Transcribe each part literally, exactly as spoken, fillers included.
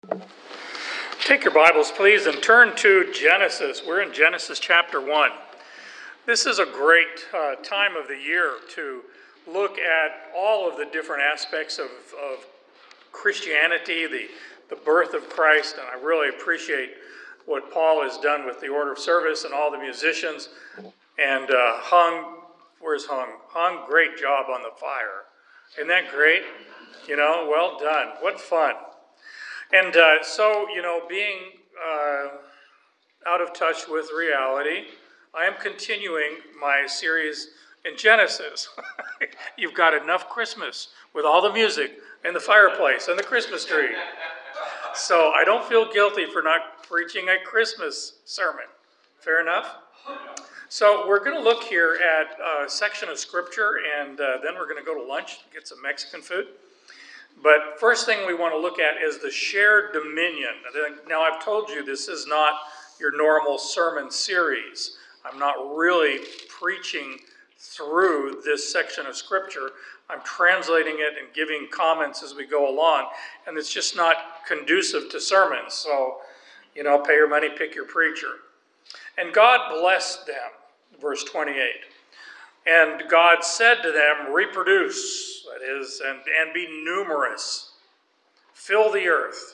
Take your Bibles, please, and turn to Genesis. We're in Genesis chapter one. This is a great uh, time of the year to look at all of the different aspects of, of Christianity, the, the birth of Christ, and I really appreciate what Paul has done with the order of service and all the musicians. And uh, Hung, where's Hung? Hung, great job on the fire. Isn't that great? You know, well done. What fun. And uh, so, you know, being uh, out of touch with reality, I am continuing my series in Genesis. You've got enough Christmas with all the music and the fireplace and the Christmas tree. So I don't feel guilty for not preaching a Christmas sermon. Fair enough? So we're going to look here at a section of Scripture, and uh, then we're going to go to lunch, get some Mexican food. But first thing we want to look at is the shared dominion. Now, I've told you this is not your normal sermon series. I'm not really preaching through this section of Scripture. I'm translating it and giving comments as we go along, and it's just not conducive to sermons. So, you know, pay your money, pick your preacher. And God blessed them, verse twenty-eight. And God said to them, reproduce, that is, and, and be numerous. Fill the earth.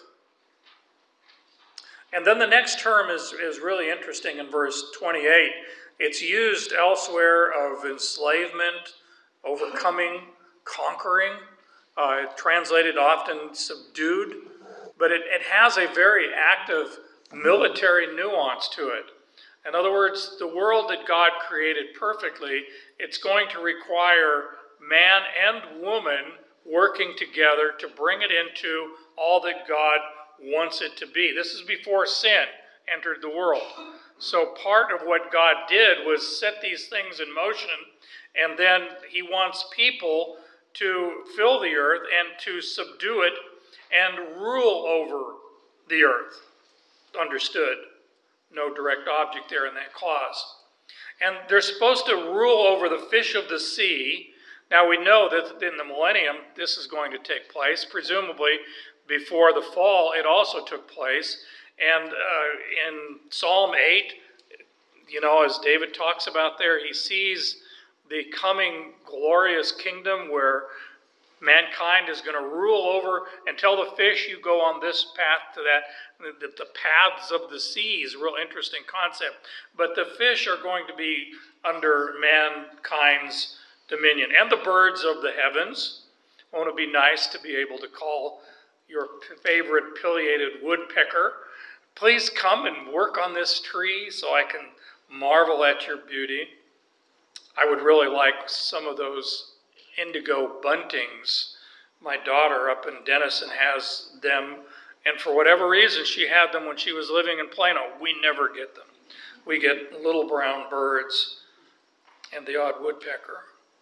And then the next term is, is really interesting in verse twenty-eight. It's used elsewhere of enslavement, overcoming, conquering, uh, translated often subdued. But it, it has a very active military nuance to it. In other words, the world that God created perfectly, it's going to require man and woman working together to bring it into all that God wants it to be. This is before sin entered the world. So part of what God did was set these things in motion, and then he wants people to fill the earth and to subdue it and rule over the earth. Understood. No direct object there in that clause. And they're supposed to rule over the fish of the sea. Now we know that in the millennium this is going to take place. Presumably before the fall it also took place. And uh, in Psalm eight, you know, as David talks about there, he sees the coming glorious kingdom where mankind is going to rule over and tell the fish, you go on this path to that. The, the paths of the seas, real interesting concept. But the fish are going to be under mankind's dominion. And the birds of the heavens. Won't it be nice to be able to call your favorite pileated woodpecker, please come and work on this tree so I can marvel at your beauty. I would really like some of those indigo buntings. My daughter up in Denison has them, and for whatever reason she had them when she was living in Plano. We never get them. We get little brown birds and the odd woodpecker.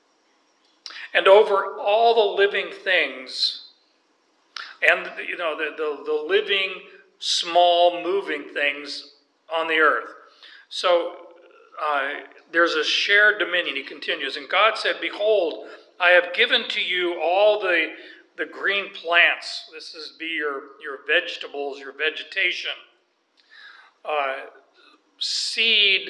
And over all the living things, and you know the, the, the living, small, moving things on the earth. So uh, there's a shared dominion. He continues, and God said, behold, I have given to you all the, the green plants. This is be your, your vegetables, your vegetation. Uh, seed,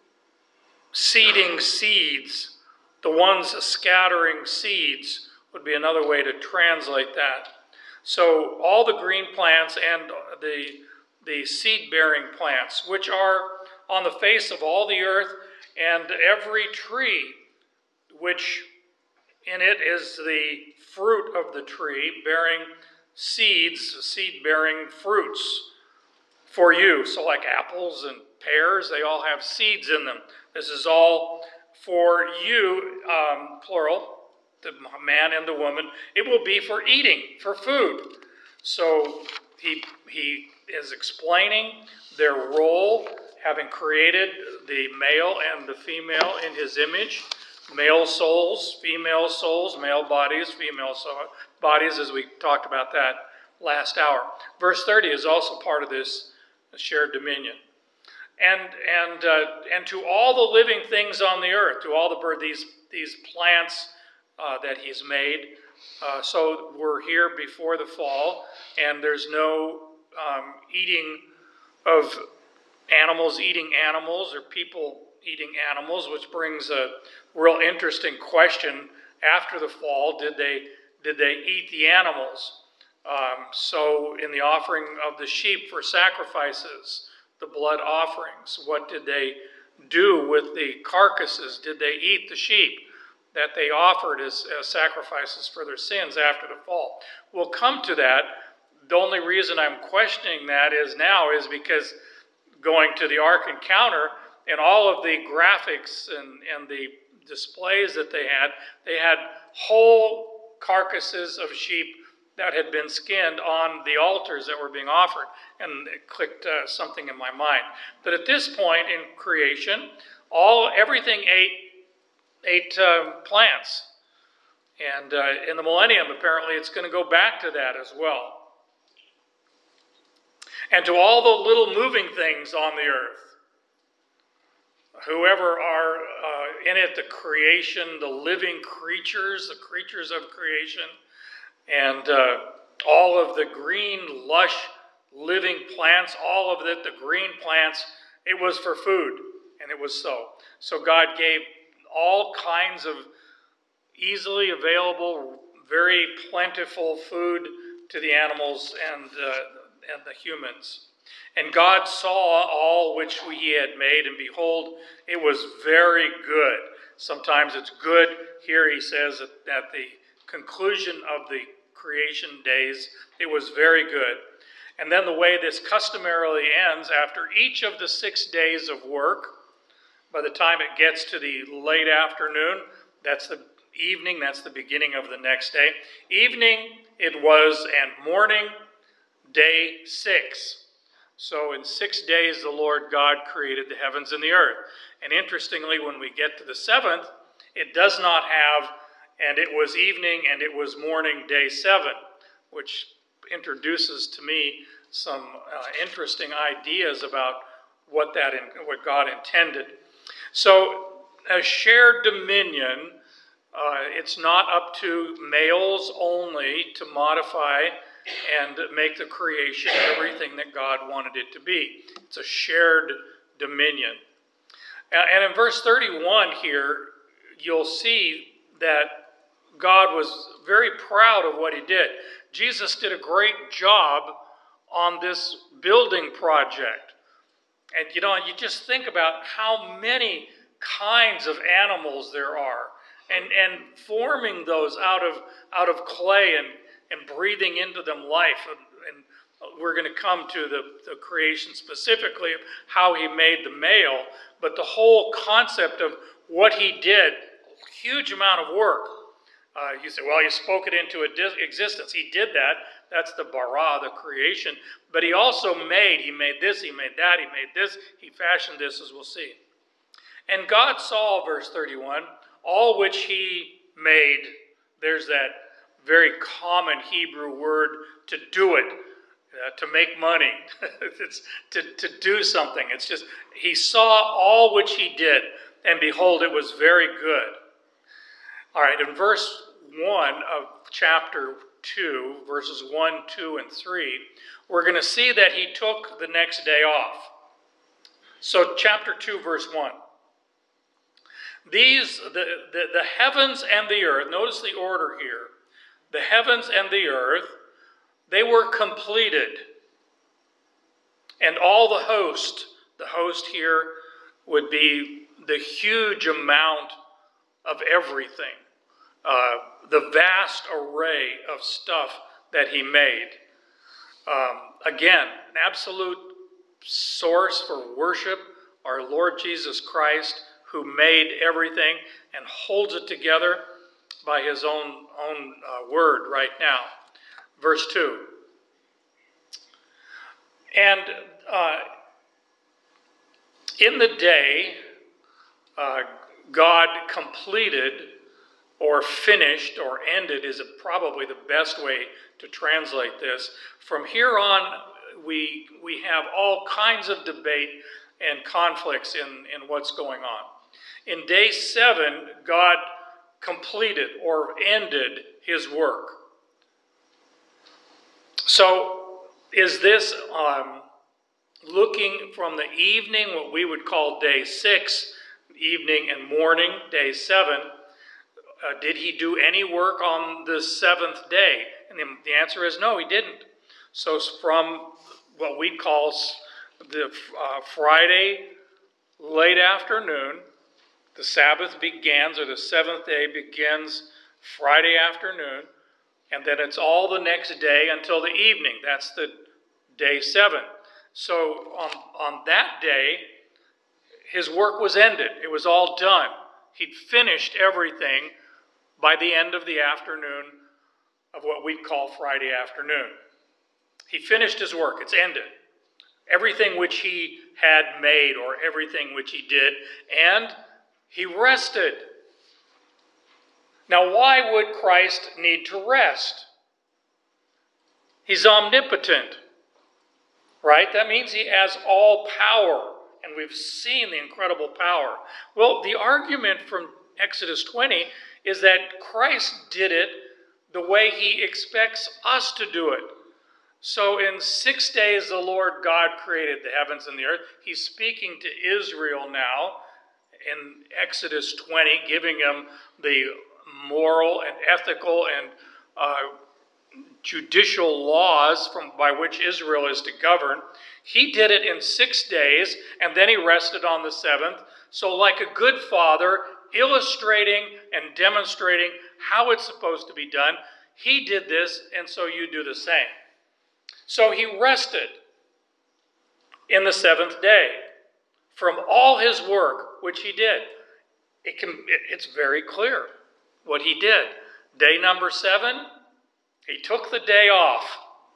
seeding seeds. The ones scattering seeds would be another way to translate that. So all the green plants and the, the seed-bearing plants, which are on the face of all the earth, and every tree which in it is the fruit of the tree, bearing seeds, seed-bearing fruits for you. So like apples and pears, they all have seeds in them. This is all for you, um, plural, the man and the woman. It will be for eating, for food. So he, he is explaining their role, having created the male and the female in his image. Male souls, female souls, male bodies, female so- bodies, as we talked about that last hour. Verse thirty is also part of this shared dominion. And and uh, and to all the living things on the earth, to all the bird, these these plants uh, that he's made. Uh, so we're here before the fall, and there's no um, eating of animals eating animals or people eating animals, which brings a real interesting question. After the fall, did they did they eat the animals? Um, so in the offering of the sheep for sacrifices, the blood offerings, what did they do with the carcasses? Did they eat the sheep that they offered as, as sacrifices for their sins after the fall? We'll come to that. The only reason I'm questioning that is now is because going to the Ark Encounter and all of the graphics and, and the displays that they had, they had whole carcasses of sheep that had been skinned on the altars that were being offered. And it clicked uh, something in my mind. But at this point in creation, all everything ate ate uh, plants. And uh, in the millennium, apparently, it's going to go back to that as well. And to all the little moving things on the earth, whoever are uh, in it, the creation, the living creatures, the creatures of creation, and uh, all of the green, lush, living plants, all of it, the green plants, it was for food, and it was so. So God gave all kinds of easily available, very plentiful food to the animals and uh, and the humans. And God saw all which he had made, and behold, it was very good. Sometimes it's good. Here he says at, at the conclusion of the creation days, it was very good. And then the way this customarily ends, after each of the six days of work, by the time it gets to the late afternoon, that's the evening, that's the beginning of the next day. Evening it was, and morning, day six. So in six days the Lord God created the heavens and the earth. And interestingly, when we get to the seventh, it does not have, and it was evening and it was morning, day seven, which introduces to me some uh, interesting ideas about what that in, what God intended. So a shared dominion, uh, it's not up to males only to modify and make the creation everything that God wanted it to be. It's a shared dominion. And in verse thirty-one here, you'll see that God was very proud of what he did. Jesus did a great job on this building project. And you know, you just think about how many kinds of animals there are, and, and forming those out of out of clay and and breathing into them life. And, and we're going to come to the, the creation specifically of how he made the male, but the whole concept of what he did, huge amount of work. Uh, you say, well, he spoke it into existence. He did that. That's the bara, the creation. But he also made, he made this, he made that, he made this, he fashioned this, as we'll see. And God saw, verse thirty-one, all which he made. There's that very common Hebrew word, to do it, uh, to make money, it's to, to do something. It's just, he saw all which he did, and behold, it was very good. All right, in verse one of chapter two, verses one, two, and three, we're going to see that he took the next day off. So chapter two, verse one. These, the, the, the heavens and the earth, notice the order here. The heavens and the earth, they were completed. And all the host, the host here would be the huge amount of everything. Uh, the vast array of stuff that he made. Um, again, an absolute source for worship, our Lord Jesus Christ, who made everything and holds it together by his own, own uh, word right now. Verse two. And uh, in the day, uh, God completed or finished or ended is probably the best way to translate this. From here on, we, we have all kinds of debate and conflicts in, in what's going on. In day seven, God completed or ended his work. So is this um, looking from the evening, what we would call day six, evening and morning, day seven, uh, did he do any work on the seventh day? And the, the answer is no, he didn't. So from what we call the uh, Friday late afternoon, the Sabbath begins, or the seventh day begins Friday afternoon, and then it's all the next day until the evening. That's the day seven. So on, on that day, his work was ended. It was all done. He'd finished everything by the end of the afternoon of what we call Friday afternoon. He finished his work. It's ended. Everything which he had made, or everything which he did, and he rested. Now, why would Christ need to rest? He's omnipotent, right? That means he has all power, and we've seen the incredible power. Well, the argument from Exodus twenty is that Christ did it the way he expects us to do it. So in six days the Lord God created the heavens and the earth. He's speaking to Israel now in Exodus twenty, giving them the moral and ethical and uh, judicial laws from by which Israel is to govern. He did it in six days, and then he rested on the seventh. So like a good father, illustrating and demonstrating how it's supposed to be done, he did this, and so you do the same. So he rested in the seventh day from all his work, which he did. It can, it, it's very clear what he did. Day number seven, he took the day off.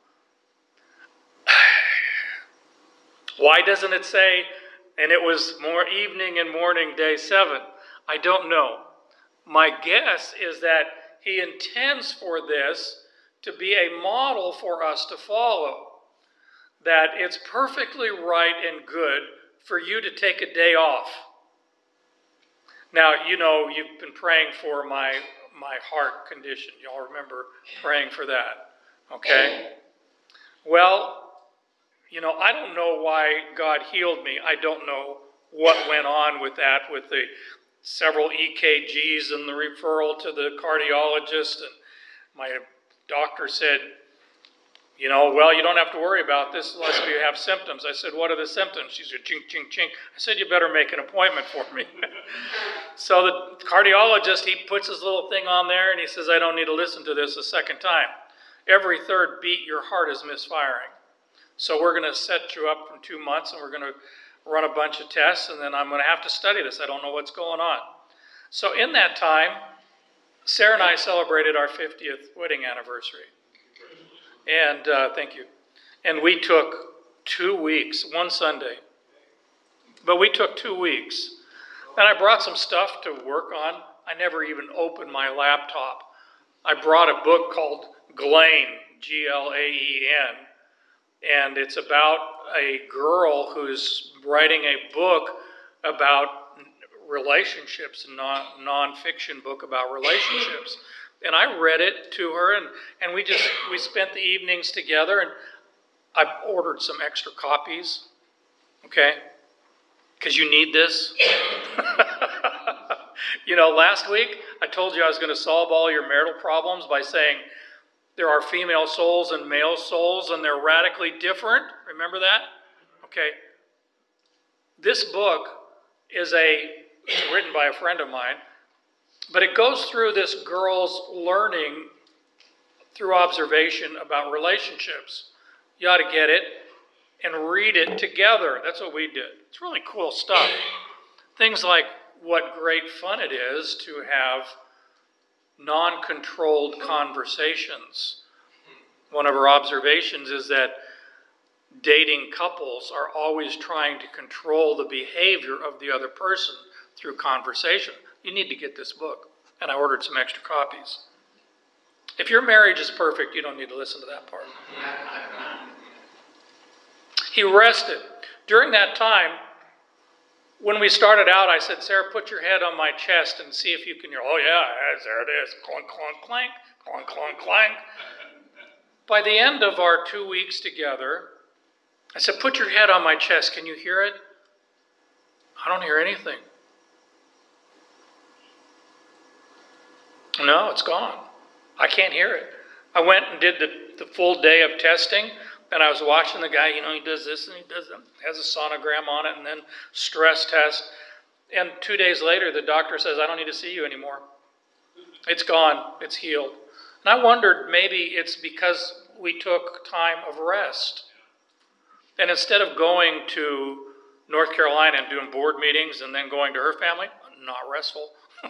Why doesn't it say, and it was more evening and morning, day seven? I don't know. My guess is that he intends for this to be a model for us to follow. That it's perfectly right and good for you to take a day off. Now, you know, you've been praying for my, my heart condition. Y'all remember praying for that, okay? Well, you know, I don't know why God healed me. I don't know what went on with that, with the several E K Gs and the referral to the cardiologist. And my doctor said, you know, well, you don't have to worry about this unless you have symptoms. I said, what are the symptoms? She said, chink, chink, chink. I said, you better make an appointment for me. So the cardiologist, he puts his little thing on there and he says, I don't need to listen to this a second time. Every third beat, your heart is misfiring. So we're going to set you up in two months and we're going to run a bunch of tests, and then I'm going to have to study this. I don't know what's going on. So in that time, Sarah and I celebrated our fiftieth wedding anniversary. And uh, thank you. And we took two weeks, one Sunday. But we took two weeks. And I brought some stuff to work on. I never even opened my laptop. I brought a book called Glaine, G L A E N. And it's about a girl who's writing a book about relationships, non non-fiction book about relationships. And I read it to her, and, and we just we spent the evenings together, and I ordered some extra copies, okay? Because you need this. You know, last week I told you I was going to solve all your marital problems by saying there are female souls and male souls, and they're radically different. Remember that? Okay. This book is a it's written by a friend of mine, but it goes through this girl's learning through observation about relationships. You ought to get it and read it together. That's what we did. It's really cool stuff. Things like what great fun it is to have non-controlled conversations. One of our observations is that dating couples are always trying to control the behavior of the other person through conversation. You need to get this book. And I ordered some extra copies. If your marriage is perfect, you don't need to listen to that part. He rested. During that time, when we started out, I said, Sarah, put your head on my chest and see if you can hear. Oh, yeah, there it is. Clunk, clunk, clank. Clunk, clunk, clank. By the end of our two weeks together, I said, put your head on my chest. Can you hear it? I don't hear anything. No, it's gone. I can't hear it. I went and did the, the full day of testing, and I was watching the guy, you know, he does this and he does that, has a sonogram on it, and then stress test. And two days later, the doctor says, I don't need to see you anymore. It's gone. It's healed. And I wondered, maybe it's because we took time of rest. And instead of going to North Carolina and doing board meetings and then going to her family, not restful.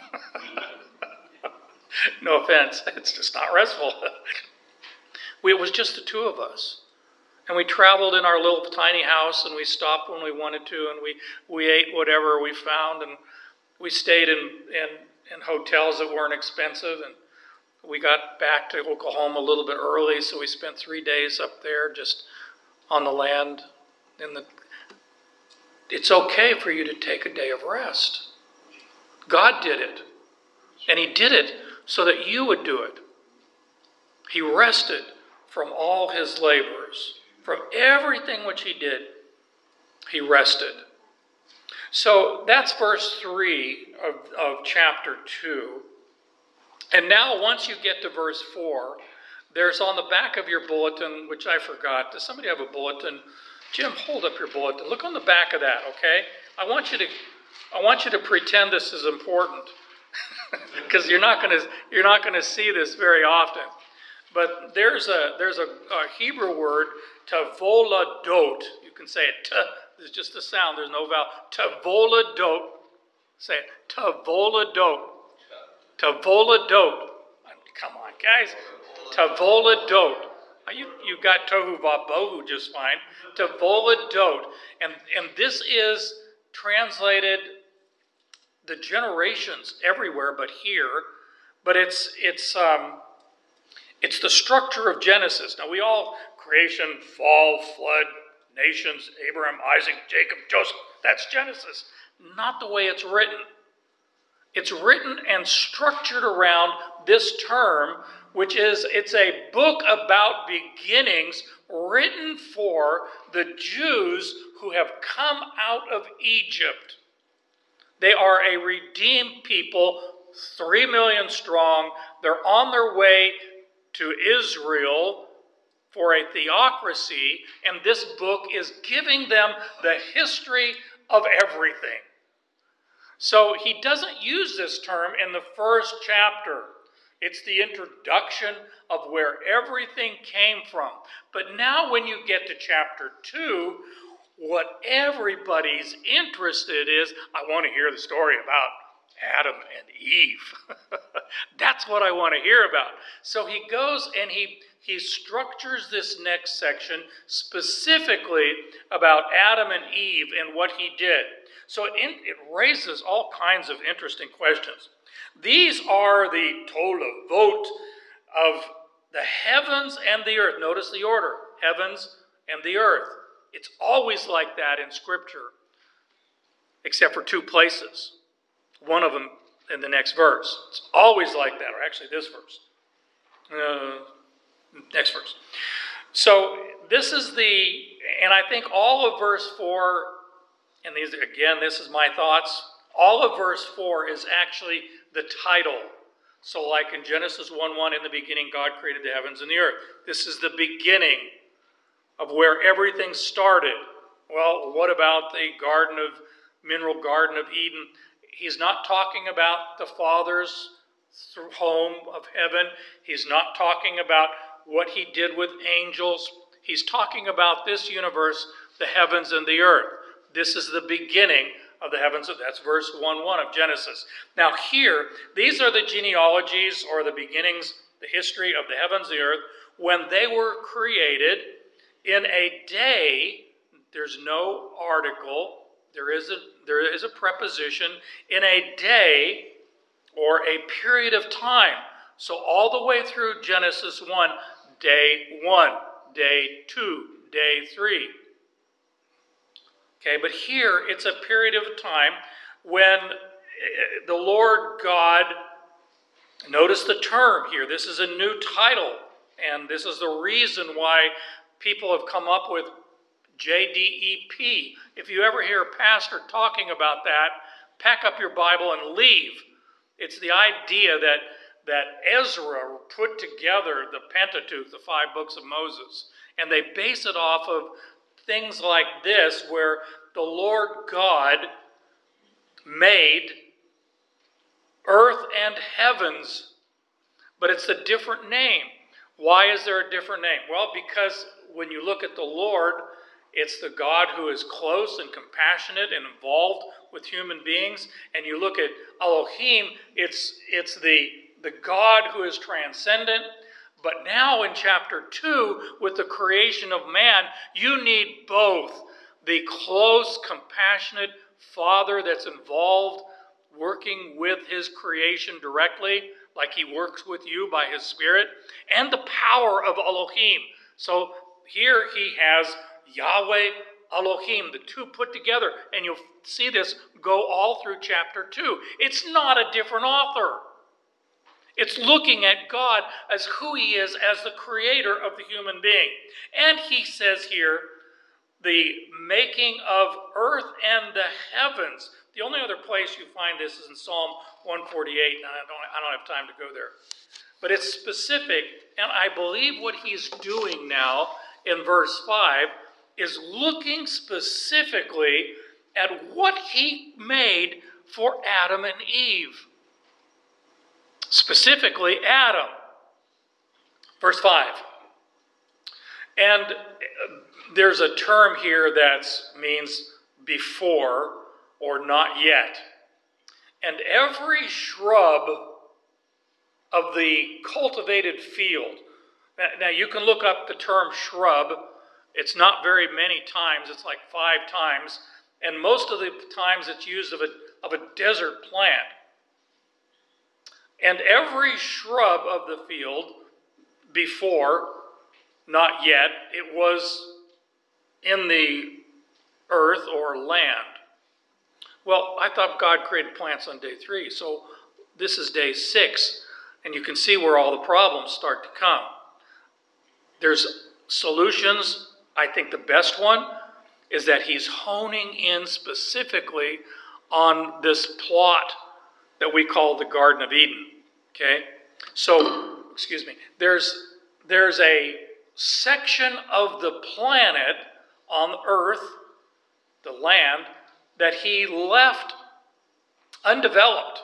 No offense, it's just not restful. we, it was just the two of us. And we traveled in our little tiny house, and we stopped when we wanted to, and we, we ate whatever we found, and we stayed in, in, in hotels that weren't expensive, and we got back to Oklahoma a little bit early, so we spent three days up there just on the land. In the, it's okay for you to take a day of rest. God did it, and he did it so that you would do it. He rested from all his labors. From everything which he did, he rested. So that's verse three of, of chapter two. And now once you get to verse four, there's on the back of your bulletin, which I forgot. Does somebody have a bulletin? Jim, hold up your bulletin. Look on the back of that, okay? I want you to, I want you to pretend this is important. Because you're not going to you're not going to see this very often. But there's a there's a, a Hebrew word, tavoladot. You can say it. T, there's just a sound. There's no vowel. Tavoladot. Say it. Tavoladot. Tavoladot. Come on, guys. Tavoladot. You you got tohu vabohu just fine. Tavoladot. And and this is translated the generations everywhere, but here. But it's it's um. It's the structure of Genesis. Now, we all, creation, fall, flood, nations, Abraham, Isaac, Jacob, Joseph, that's Genesis. Not the way it's written. It's written and structured around this term, which is, it's a book about beginnings written for the Jews who have come out of Egypt. They are a redeemed people, three million strong. They're on their way to Israel for a theocracy, and this book is giving them the history of everything. So he doesn't use this term in the first chapter. It's the introduction of where everything came from. But now when you get to chapter two, what everybody's interested is, I want to hear the story about Adam and Eve. That's what I want to hear about. So he goes and he, he structures this next section specifically about Adam and Eve and what he did. So it, in, it raises all kinds of interesting questions. These are the tolavot of the heavens and the earth. Notice the order, heavens and the earth. It's always like that in Scripture, except for two places. One of them in the next verse. It's always like that, or actually this verse. Uh, next verse. So this is the, and I think all of verse four, and these again, this is my thoughts, all of verse four is actually the title. So like in Genesis one one, in the beginning God created the heavens and the earth. This is the beginning of where everything started. Well, what about the garden of, mineral garden of Eden? He's not talking about the Father's home of heaven. He's not talking about what he did with angels. He's talking about this universe, the heavens and the earth. This is the beginning of the heavens. That's verse one one of Genesis. Now here, these are the genealogies or the beginnings, the history of the heavens and the earth, when they were created in a day. There's no article. There is a, there is a preposition, in a day or a period of time. So all the way through Genesis one, day one, day two, day three. Okay, but here it's a period of time when the Lord God, notice the term here, this is a new title, And this is the reason why people have come up with J D E P. If you ever hear a pastor talking about that, pack up your Bible and leave. It's the idea that, that Ezra put together the Pentateuch, the five books of Moses, and they base it off of things like this, where the Lord God made earth and heavens, but it's a different name. Why is there a different name? Well, because when you look at the Lord, it's the God who is close and compassionate and involved with human beings. And you look at Elohim, it's, it's the, the God who is transcendent. But now in chapter two, with the creation of man, you need both the close, compassionate Father that's involved, working with his creation directly, like he works with you by his Spirit, and the power of Elohim. So here he has Yahweh, Elohim, the two put together, and you'll see this go all through chapter two. It's not a different author. It's looking at God as who he is, as the creator of the human being. And he says here, the making of earth and the heavens. The only other place you find this is in Psalm one forty-eight, and I don't, I don't have time to go there. But it's specific, and I believe what he's doing now in verse five is looking specifically at what he made for Adam and Eve. Specifically, Adam. Verse five. And there's a term here that means before or not yet. And every shrub of the cultivated field. Now, you can look up the term shrub. It's not very many times. It's like five times. And most of the times it's used of a, of a desert plant. And every shrub of the field before, not yet, it was in the earth or land. Well, I thought God created plants on day three, so this is day six, and you can see where all the problems start to come. There's solutions. I think the best one is that he's honing in specifically on this plot that we call the Garden of Eden, okay? So, excuse me, there's, there's a section of the planet on earth, the land, that he left undeveloped.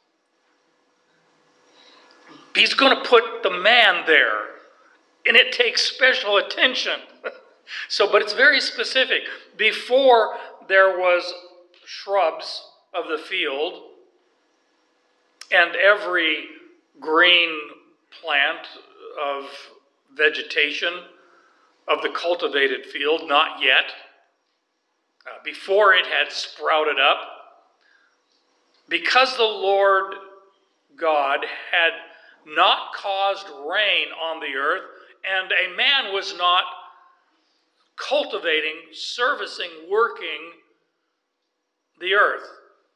He's going to put the man there, and it takes special attention. So, but it's very specific. Before there was shrubs of the field, and every green plant of vegetation of the cultivated field, not yet. Uh, before it had sprouted up, because the Lord God had not caused rain on the earth, and a man was not cultivating, servicing, working the earth,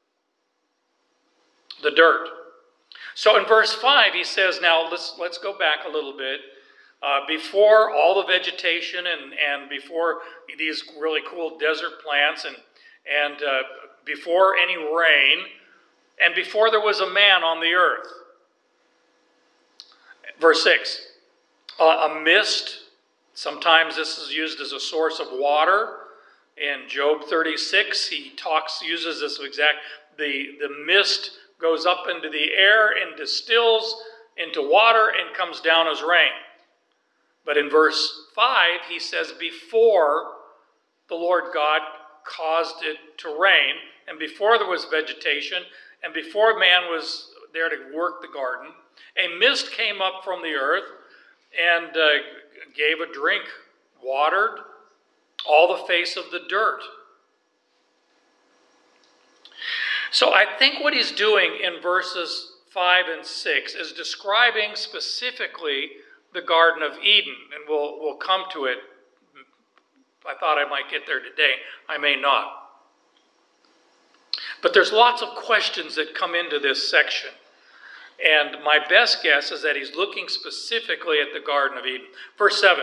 the dirt. So in verse five, he says, now let's, let's go back a little bit. Uh, before all the vegetation and, and before these really cool desert plants and, and uh, before any rain, and before there was a man on the earth. Verse six, uh, a mist. Sometimes this is used as a source of water. In Job thirty-six, he talks, uses this exact, the, the mist goes up into the air and distills into water and comes down as rain. But in verse five, he says, before the Lord God caused it to rain, and before there was vegetation, and before man was there to work the garden, a mist came up from the earth and uh, gave a drink, watered all the face of the dirt. So I think what he's doing in verses five and six is describing specifically the Garden of Eden, and we'll, we'll come to it. I thought I might get there today. I may not. But there's lots of questions that come into this section. And my best guess is that he's looking specifically at the Garden of Eden. Verse seven.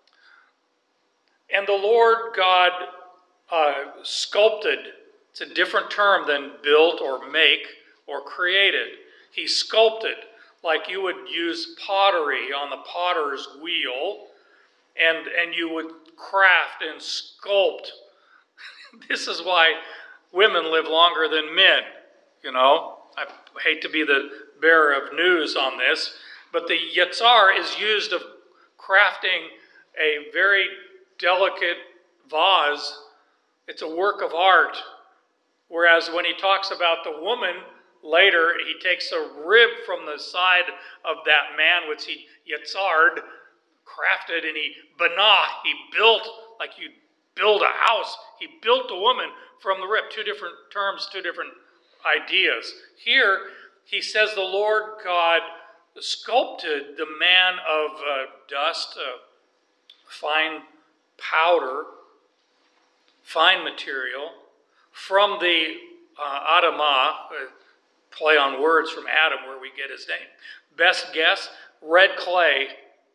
And the Lord God uh, sculpted, it's a different term than built or make or created. He sculpted, like you would use pottery on the potter's wheel, and, and you would craft and sculpt. This is why women live longer than men, you know. I hate to be the bearer of news on this, but the Yetzar is used of crafting a very delicate vase. It's a work of art. Whereas when he talks about the woman later, he takes a rib from the side of that man, which he Yetzard, crafted, and he banah, he built, like you build a house. He built a woman from the rib. Two different terms, two different ideas. Here, he says the Lord God sculpted the man of uh, dust, uh, fine powder, fine material, from the uh, Adamah, uh, play on words from Adam, where we get his name. Best guess, red clay,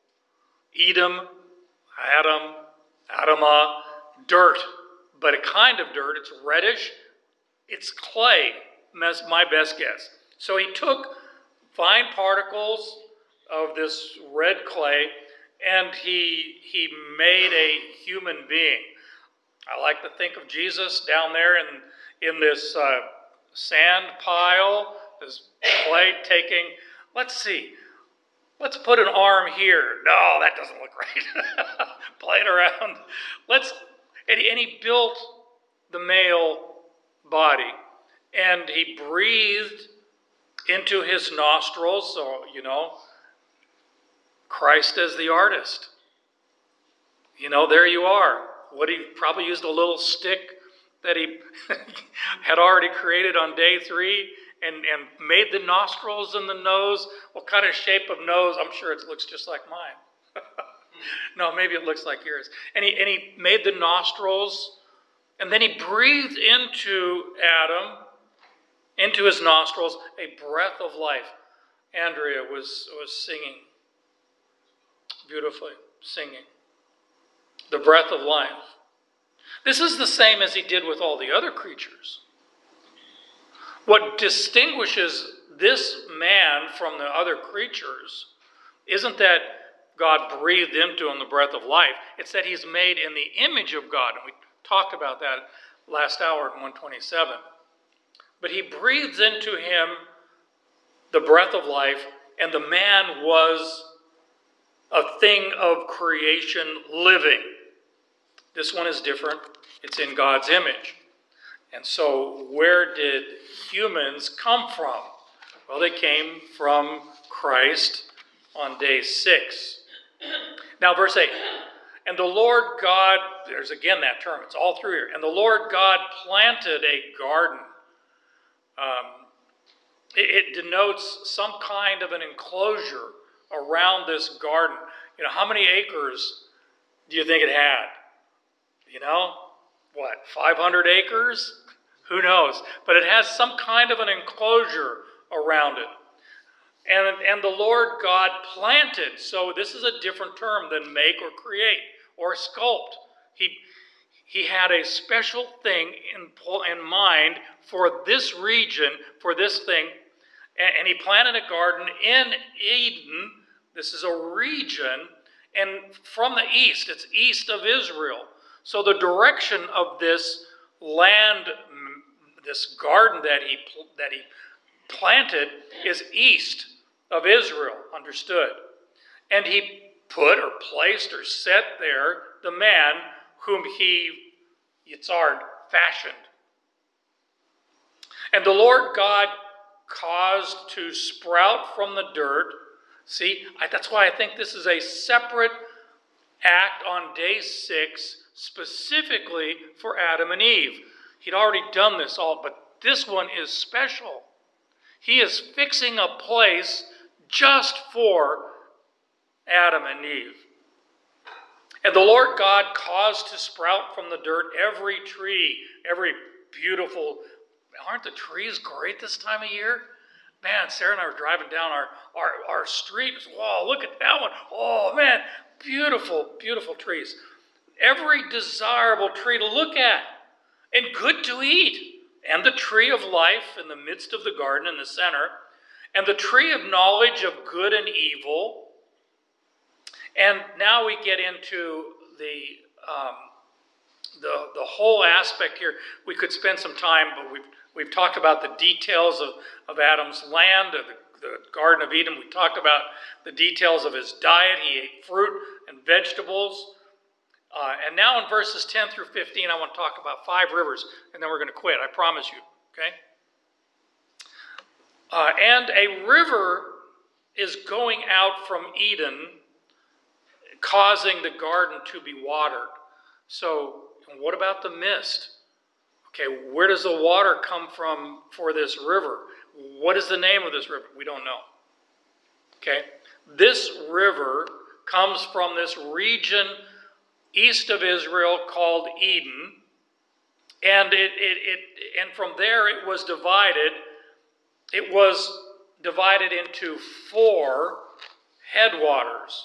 Edom, Adam, Adamah, dirt, but a kind of dirt. It's reddish. It's clay, my best guess. So he took fine particles of this red clay and he, he made a human being. I like to think of Jesus down there in, in this uh, sand pile, this clay taking, let's see, let's put an arm here. No, that doesn't look right. Playing around. Let's, and he, and he built the male body, and he breathed into his nostrils, so, you know, Christ as the artist. You know, there you are. What he probably used a little stick that he had already created on day three and, and made the nostrils and the nose. What kind of shape of nose? I'm sure it looks just like mine. No, maybe it looks like yours. And he, and he made the nostrils, and then he breathed into Adam, into his nostrils, a breath of life. Andrea was, was singing beautifully, singing. The breath of life. This is the same as he did with all the other creatures. What distinguishes this man from the other creatures isn't that God breathed into him the breath of life. It's that he's made in the image of God. And we talked about that last hour in one twenty-seven. But he breathes into him the breath of life, and the man was a thing of creation living. This one is different. It's in God's image. And so where did humans come from? Well, they came from Christ on day six. Now, verse eight. And the Lord God, there's again that term, it's all through here. And the Lord God planted a garden. Um, it, it denotes some kind of an enclosure around this garden. You know, how many acres do you think it had? You know, what, five hundred acres? Who knows? But it has some kind of an enclosure around it. And, and the Lord God planted. So this is a different term than make or create or sculpt. He, he had a special thing in, in mind for this region, for this thing. And, and he planted a garden in Eden. This is a region. And from the east, it's east of Israel. So the direction of this land, this garden that he that he planted, is east of Israel, understood. And he put or placed or set there the man whom he, Yitzhar, fashioned. And the Lord God caused to sprout from the dirt. See, I, that's why I think this is a separate act on day six, specifically for Adam and Eve. He'd already done this all, but this one is special. He is fixing a place just for Adam and Eve. And the Lord God caused to sprout from the dirt every tree, every beautiful, aren't the trees great this time of year? man, Sarah and I were driving down our, our, our street. Wow, look at that one. Oh, man, beautiful, beautiful trees. Every desirable tree to look at and good to eat. And the tree of life in the midst of the garden in the center. And the tree of knowledge of good and evil. And now we get into the um, the the whole aspect here. We could spend some time, but we've we've talked about the details of, of Adam's land, of the, the Garden of Eden. We talked about the details of his diet. He ate fruit and vegetables. Uh, and now in verses ten through fifteen, I want to talk about five rivers, and then we're going to quit. I promise you. Okay. Uh, and a river is going out from Eden, causing the garden to be watered. So, what about the mist? Okay, where does the water come from for this river? What is the name of this river? We don't know. Okay, this river comes from this region east of Israel called Eden, and it, it, it and from there it was divided. It was divided into four headwaters.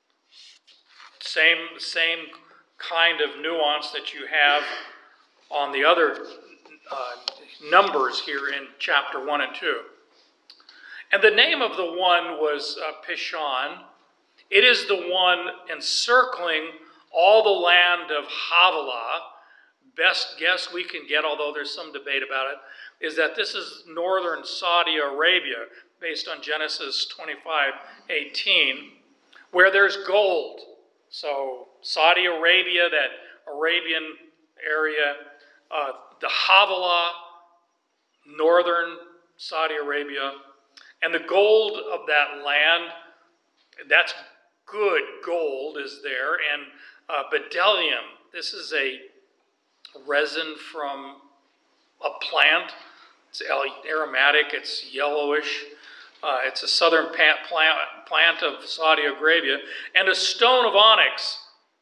Same, same kind of nuance that you have on the other uh, numbers here in chapter one and two. And the name of the one was uh, Pishon. It is the one encircling all the land of Havilah. Best guess we can get, although there's some debate about it, is that this is northern Saudi Arabia, based on Genesis twenty-five eighteen, where there's gold. So Saudi Arabia, that Arabian area, uh, the Havilah, northern Saudi Arabia, and the gold of that land, that's good gold is there. And uh, bdellium, this is a resin from a plant. It's aromatic, it's yellowish. Uh, it's a southern plant, plant of Saudi Arabia, and a stone of onyx.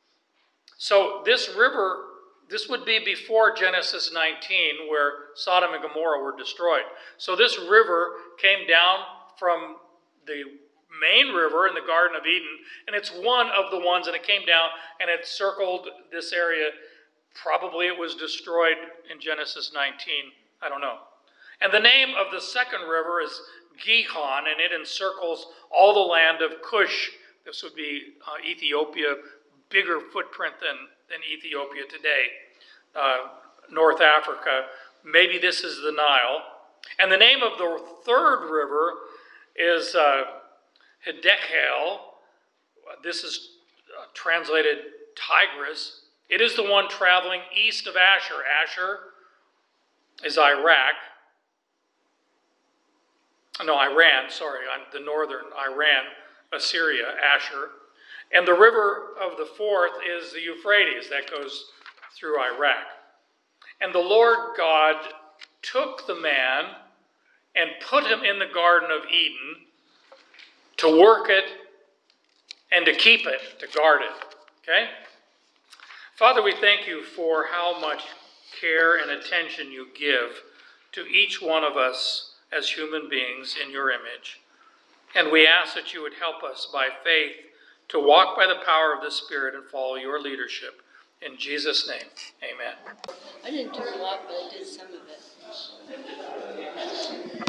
So this river, this would be before Genesis nineteen, where Sodom and Gomorrah were destroyed. So this river came down from the main river in the Garden of Eden, and it's one of the ones, and it came down, and it circled this area. Probably it was destroyed in Genesis nineteen. I don't know. And the name of the second river is Gihon, and it encircles all the land of Cush. This would be uh, Ethiopia, bigger footprint than, than Ethiopia today. Uh, North Africa. Maybe this is the Nile. And the name of the third river is uh, Hiddekel. This is uh, translated Tigris. It is the one traveling east of Asher. Asher is Iraq. No, Iran, sorry, the northern Iran, Assyria, Asher. And the river of the fourth is the Euphrates that goes through Iraq. And the Lord God took the man and put him in the Garden of Eden to work it and to keep it, to guard it. Okay? Father, we thank you for how much care and attention you give to each one of us as human beings in your image. And we ask that you would help us by faith to walk by the power of the Spirit and follow your leadership. In Jesus' name, amen. I didn't do a lot, but I did some of it.